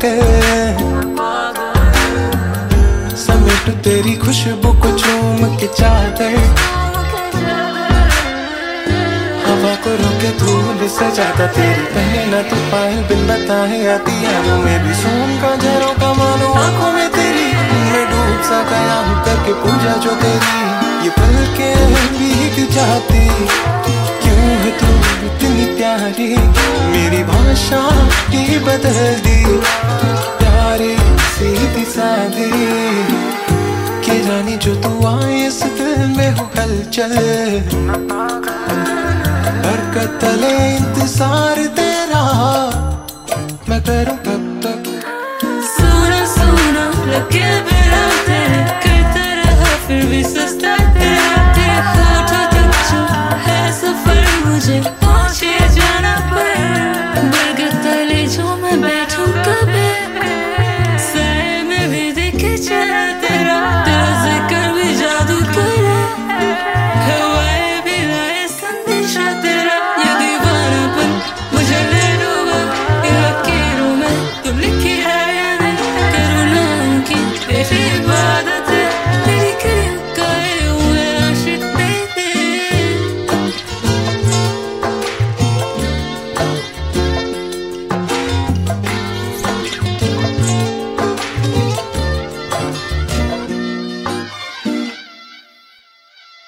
पागल, समेट तेरी खुशबू को चूम के चादर, हवा को रोके धूल से ज्यादा तेरी पहने ना तू पाए बिन बताए आती यारों में भी सोन का झरों का मानो आंखों में तेरी मैं डूब सा गया हूँ करके पूजा जो तेरी ये पल के भीग जाती क्यों है तू इतनी प्यारी मेरी भाषा ही बदल दी प्यारी सीधी सादी के जानी जो तू आए इस दिल में हो हलचल बरकत तले इंतजार तेरा मैं करूं